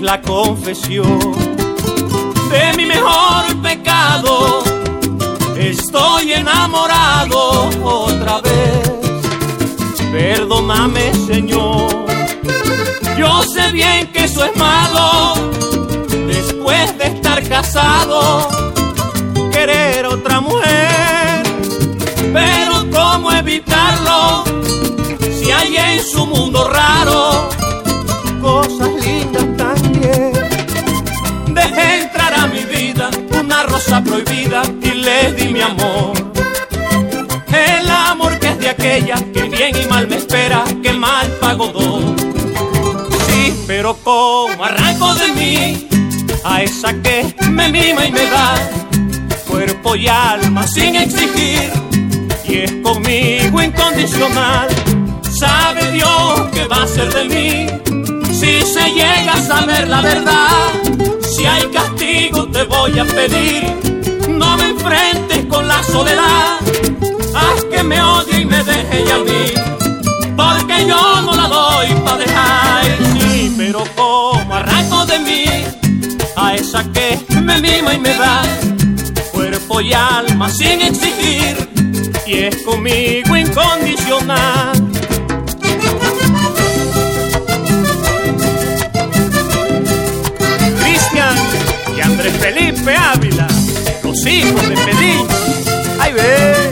la confesión de mi mejor pecado. Estoy enamorado otra vez. Perdóname, Señor. Yo sé bien que eso es malo. Después de estar casado, querer otra mujer. Pero ¿cómo evitarlo? Si hay en su mundo raro cosas lindas también. Dejé entrar a mi vida una rosa prohibida y le di mi amor. El amor que es de aquella que bien y mal me espera, que mal pago dos. Sí, pero ¿cómo arranco de mí a esa que me mima y me da cuerpo y alma sin exigir? Y es conmigo incondicional. Sabe Dios que va a ser de mí si se llega a saber la verdad. Si hay castigo te voy a pedir, no me enfrentes con la soledad. Haz que me odie y me deje ya a mí, porque yo no la doy pa' dejar. Sí, pero ¿cómo arranco de mí a esa que me mima y me da cuerpo y alma sin exigir? Y es conmigo incondicional. Cristian y Andrés Felipe Ávila, los hijos de Pelín. ¡Ay, ve!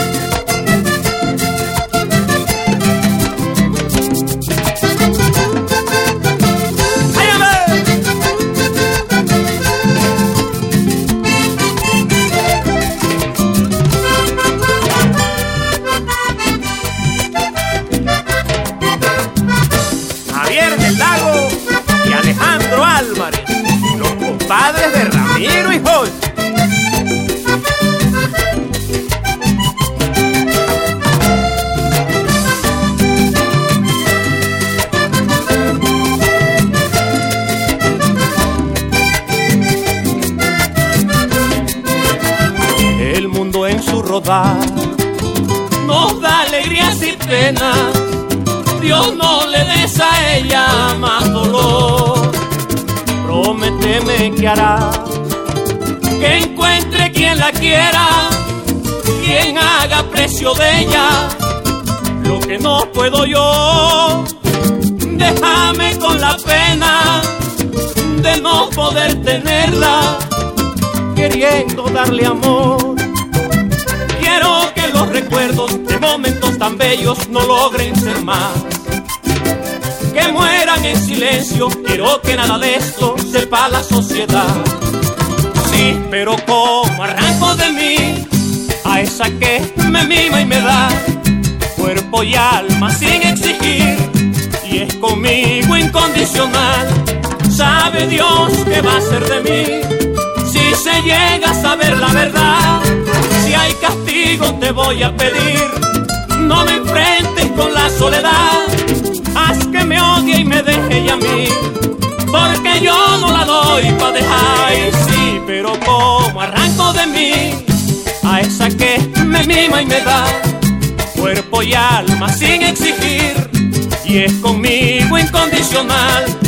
Padres de Ramiro y Jorge. El mundo en su rodar nos da alegrías y penas. Dios no le des a ella más dolor. Prométeme que hará que encuentre quien la quiera, quien haga precio de ella lo que no puedo yo. Déjame con la pena de no poder tenerla, queriendo darle amor. Quiero que los recuerdos de momentos tan bellos no logren ser más, que mueran en silencio. Quiero que nada de esto sepa la sociedad. Sí, pero ¿cómo arranco de mí a esa que me mima y me da cuerpo y alma sin exigir? Y es conmigo incondicional. Sabe Dios que va a ser de mí si se llega a saber la verdad. Si hay castigo te voy a pedir, no me enfrentes con la soledad. Haz que me odie y me deje ya a mí, porque yo no la doy pa' dejar. Sí, pero ¿cómo arranco de mí a esa que me mima y me da cuerpo y alma sin exigir? Y es conmigo incondicional.